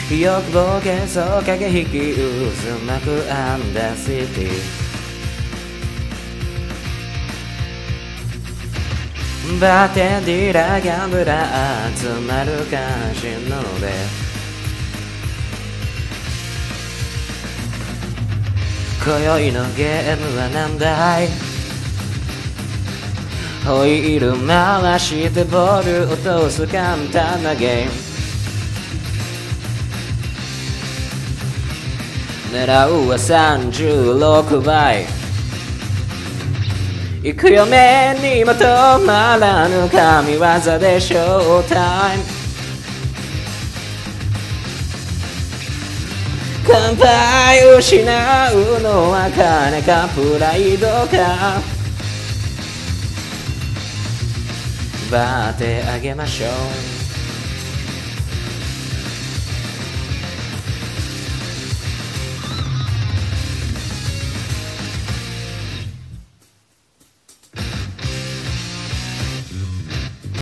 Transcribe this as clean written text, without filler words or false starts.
欲望幻想駆け引き渦巻くアンダーシティバーテンディーラーギャンブラー集まるカジノで今宵のゲームは何だいホイール回してボール落とす簡単なゲーム狙うは36倍行くよ目にも止まらぬ神業でショータイム乾杯失うのは金かプライドかバーテあげましょう